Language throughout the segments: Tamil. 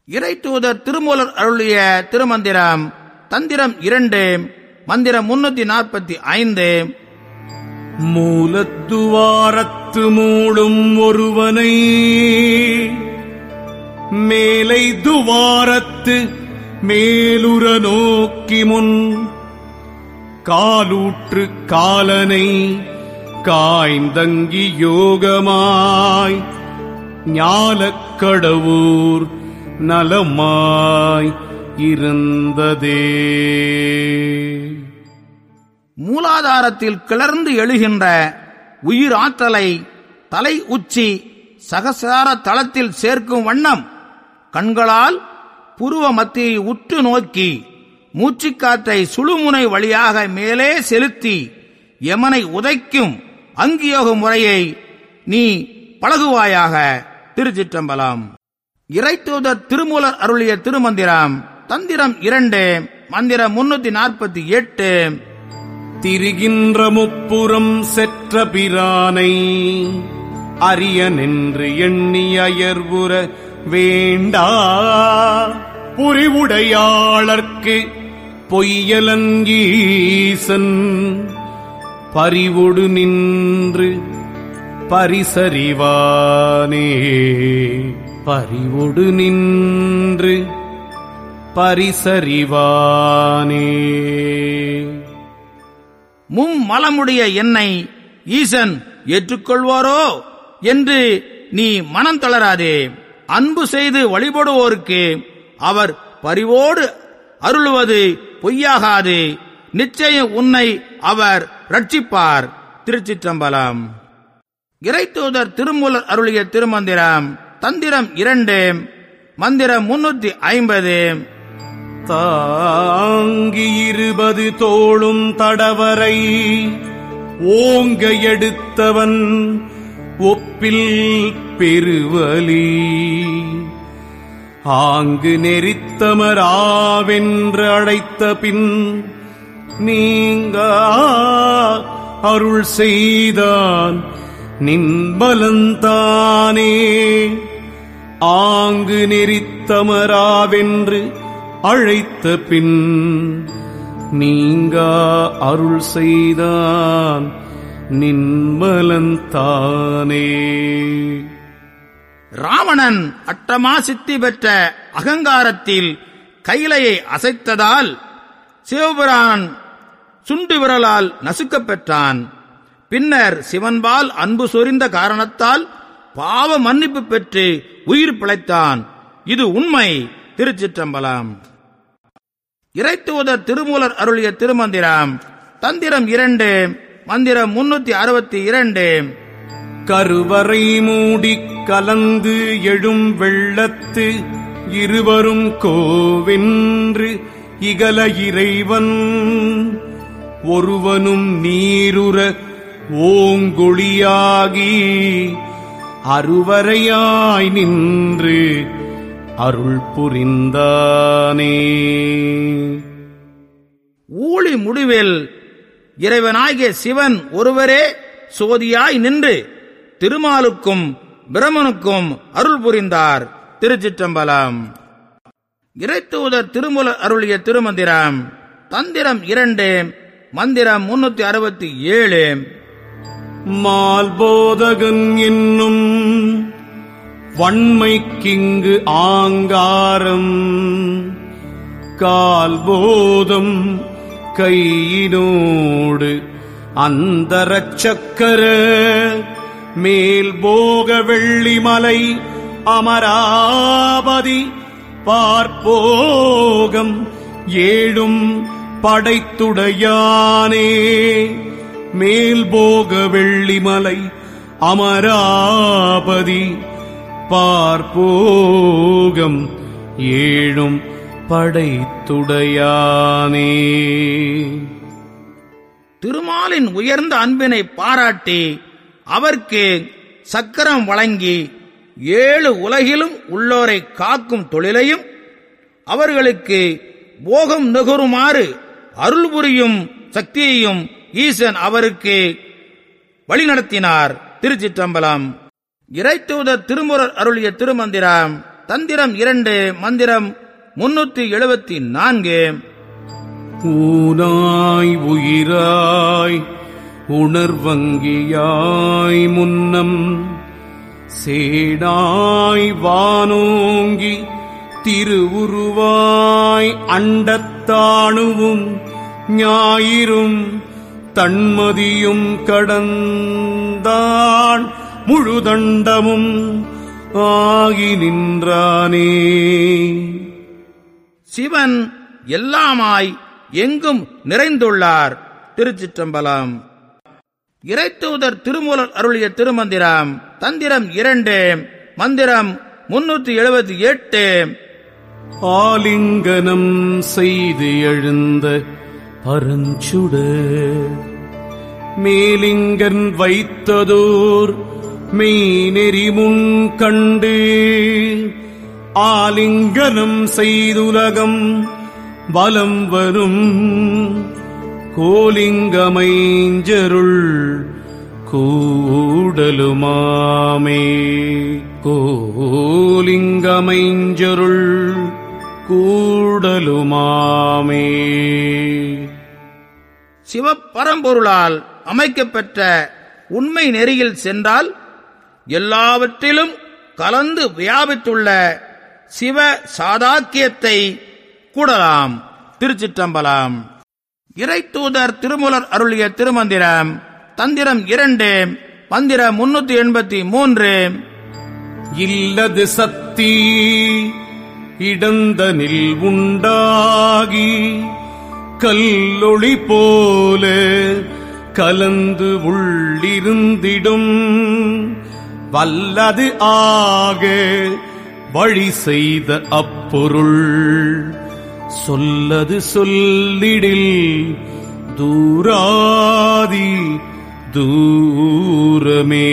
இறை தூதர் திருமூலர் அருளிய திருமந்திரம் தந்திரம் 2 மந்திரம் 345. மூலத்துவாரத்து மூடும் ஒருவனை மேலை துவாரத்து மேலுற நோக்கி முன் காலூற்று காலனை காய்ந்தங்கி யோகமாய் ஞாலக்கடவூர் நலமாய் இருந்ததே. மூலாதாரத்தில் கிளர்ந்து எழுகின்ற உயிர் ஆற்றலை தலை உச்சி சகசார தளத்தில் சேர்க்கும் வண்ணம் கண்களால் புருவ மத்தியை உற்று நோக்கி மூச்சுக்காற்றை சுழுமுனை வழியாக மேலே செலுத்தி யமனை உதைக்கும் அங்கியோக முறையை நீ பழகுவாயாக. திருச்சிற்றம்பலம். இறை தூதர் திருமூலர் அருளிய திருமந்திரம் தந்திரம் 2 மந்திரம் 348. திரிகின்ற முப்புறம் செற்ற பிரானை அரியனென்று எண்ணி அயர்வுற வேண்டா புரிவுடையாளர்க்கு பொய்யலங்கீசன் பரிவொடு நின்று பரிசறிவானே. பரிவொடு நின்று பரிசறிவானே. மும்மலமுடைய என்னை ஈசன் ஏற்றுக்கொள்வாரோ என்று நீ மனம் தளராதே. அன்பு செய்து வழிபடுவோருக்கு அவர் பரிவோடு அருளுவது பொய்யாகாது. நிச்சயம் உன்னை அவர் ரட்சிப்பார். திருச்சிற்றம்பலம். இறை தூதர் திருமூலர் அருளிய திருமந்திரம் தந்திரம் 2 மந்திரம் 350. தாங்கி 20 தோளும் தடவரை ஓங்க எடுத்தவன் ஒப்பில் பெருவலி ஆங்கு நெறித்தமராவென்று அழைத்த பின் நீங்க அருள் செய்தான் நின்பலந்தானே. ஆங்கு நெறித்தமராவென்று அழைத்த பின் நீங்க அருள் செய்தான் நின்பலந்தானே. ராவணன் அட்டமா சித்தி பெற்ற அகங்காரத்தில் கைலையை அசைத்ததால் சிவபிரான் சுண்டு விரலால் நசுக்கப் பெற்றான். பின்னர் சிவன்பால் அன்பு சொரிந்த காரணத்தால் பாவ மன்னிப்பு பெற்று உயிர் பிழைத்தான். இது உண்மை. திருச்சிற்றம்பலம். இறை தூதர் திருமூலர் அருளிய திருமந்திரம் தந்திரம் 2 மந்திரம் 362. கருவறை மூடிக் கலந்து எழும் வெள்ளத்து இருவரும் கோவென்று இகல இறைவன் ஒருவனும் நீருற ஓங்கொழியாகி அருவரையாய் நின்று அருள் புரிந்தானே. ஊழி முடிவில் இறைவனாகிய சிவன் ஒருவரே சோதியாய் நின்று திருமாலுக்கும் பிரமனுக்கும் அருள் புரிந்தார். திருச்சிற்றம்பலம். இறை தூதர் திருமூலர் அருளிய திருமந்திரம் தந்திரம் 2 மந்திரம் 367. மால்போதகன் என்னும் வன்மைக்கிங்கு ஆங்காரம் கால்போதம் கையினோடு அந்தரச்சக்கர மேல் போக வெள்ளிமலை அமராபதி பார்ப்போகம் 7 படைத்துடையானே. மேல் போக வெள்ளிமலை அமராபதி பார்ப்போகம் 7 படைத்துடையானே. திருமாலின் உயர்ந்த அன்பினை பாராட்டி அவருக்கு சக்கரம் வழங்கி 7 உலகிலும் உள்ளோரை காக்கும் தொழிலையும் அவர்களுக்கு போகம் நுகருமாறு அருள் புரியும் சக்தியையும் ஈசன் அவருக்கு வழிநடத்தினார். திருச்சிற்றம்பலம். இறை தூதர் திருமூலர் அருளிய திருமந்திரம் தந்திரம் 2 மந்திரம் 374. ஊனாய் உயிராய் உணர்வங்கியாய் முன்னம் சேடாய் வானோங்கி திருவுருவாய் அண்டத்தாணுவும் ஞாயிறும் தன்மதியும் கடந்தான் முழுதண்டமும் ஆகி நின்றானே. சிவன் எல்லாமாய் எங்கும் நிறைந்துள்ளார். திருச்சிற்றம்பலம். இறைத்தூதர் திருமூலர் அருளிய திருமந்திரம் தந்திரம் 2 மந்திரம் 378. ஆலிங்கனம் செய்து எழுந்த பரஞ்சுடர் மேலிங்கன் வைத்ததோர் மெய்நெறிமுன் கண்டு ஆலிங்கனம் செய்துலகம் வலம் வரும் கோலிங்கமைஞ்சருள் கூடலுமாமே. கோலிங்கமைஞ்சருள் கூடலுமாமே. சிவப்பரம்பொருளால் அமைக்கப்பெற்ற உண்மை நெறியில் சென்றால் எல்லாவற்றிலும் கலந்து வியாபித்துள்ள சிவ சாதாக்கியத்தை கூடலாம். திருச்சிற்றம்பலம். இறைத்தூதர் திருமூலர் அருளிய திருமந்திரம் தந்திரம் 2 மந்திரம் 383. இல்லது சக்தி இடந்தனில் உண்டாகி கல்லொளி போல கலந்து உள்ளிருந்திடும் வல்லது ஆக வழி செய்த அப்பொருள் சொல்லது சொல்லிடில் தூராதி தூரமே.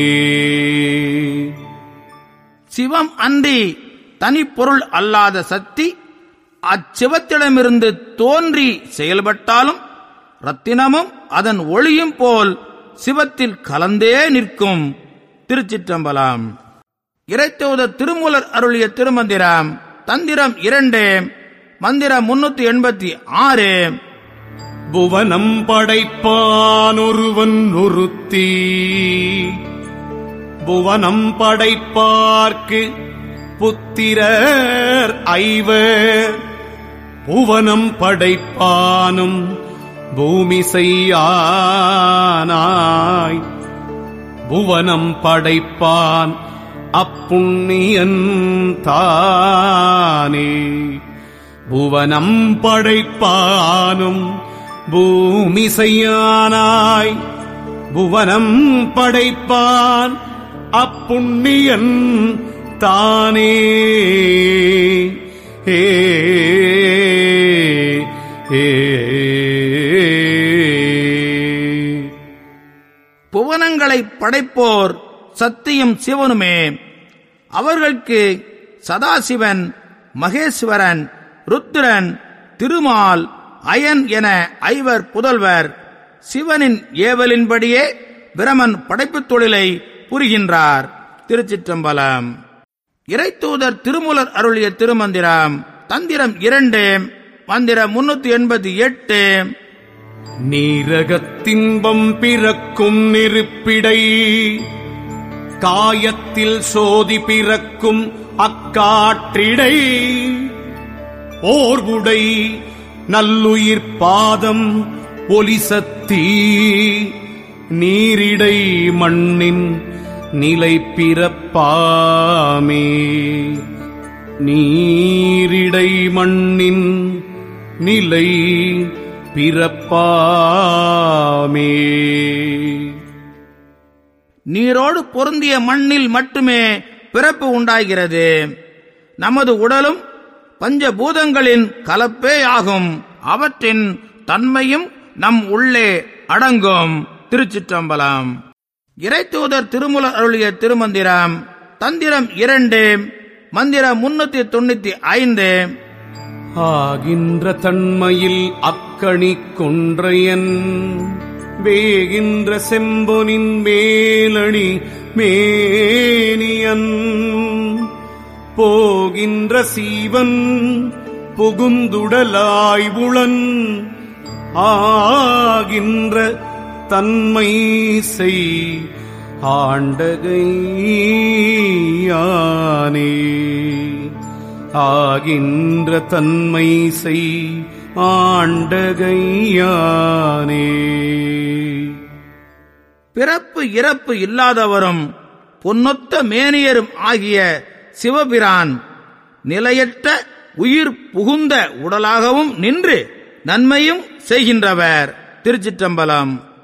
சிவம் அன்றி தனிப்பொருள் அல்லாத சக்தி அச்சிவத்திடமிருந்து தோன்றி செயல்பட்டாலும் ரத்தினமும் அதன் ஒளியும் போல் சிவத்தில் கலந்தே நிற்கும். திருச்சிற்றம்பலம். இறைத்தூதர் திருமூலர் அருளிய திருமந்திரம் தந்திரம் 2 மந்திரம் 386. புவனம் படைப்பான் ஒருவன் ஒருத்தி புவனம் படைப்பார்க்கு புத்திரர் ஐவர் புவனம் படைப்பானும் பூமி செய்யானாய் புவனம் படைப்பான் அப்புண்ணியன் தானே. புவனம் படைப்பானும் பூமி செய்யானாய் புவனம் படைப்பான் அப்புண்ணியன் தானே. ஏ புவனங்களை படைப்போர் சத்தியும் சிவனுமே. அவர்களுக்கு சதாசிவன், மகேஸ்வரன், ருத்திரன், திருமால், அயன் என ஐவர் புதல்வர். சிவனின் ஏவலின்படியே பிரமன் படைப்புத் தொழிலை புரிகின்றார். திருச்சிற்றம்பலம். இறைத்தூதர் திருமூலர் அருளிய திருமந்திரம் தந்திரம் 2 மந்திரம் 388. நீரகத்தின்பம் பிறக்கும் நெருப்பிடை காயத்தில் சோதி பிறக்கும் அக்காற்றிடை ஓர்வுடை நல்லுயிர் பாதம் ஒலிசத்தி நீரிடை மண்ணின் நிலை பிறப்பாமே. நீரிடை மண்ணின் நிலை பிறப்பாமே. நீரோடு பொருந்திய மண்ணில் மட்டுமே பிறப்பு உண்டாகிறது. நமது உடலும் பஞ்சபூதங்களின் கலப்பே ஆகும். அவற்றின் தன்மையும் நம் உள்ளே அடங்கும். திருச்சிற்றம்பலம். இறைத்தூதர் திருமூலர் அருளிய திருமந்திரம் தந்திரம் 2 மந்திரம் 395. ஆகின்ற தன்மையில் அக்கணி கொன்றையன் வேகின்ற செம்பொனின் மேலணி மேனியன் போகின்ற சீவன் புகுந்துடலாய் உளன் ஆகின்ற தன்மை செய் ஆண்டகையானே. ஆகின்ற தன்மை செய் ஆண்டகையானே. பிறப்பு இறப்பு இல்லாதவரும் பொன்னொத்த மேனியரும் ஆகிய சிவபிரான் நிலையற்ற உயிர் புகுந்த உடலாகவும் நின்று நன்மையும் செய்கின்றவர். திருச்சிற்றம்பலம்.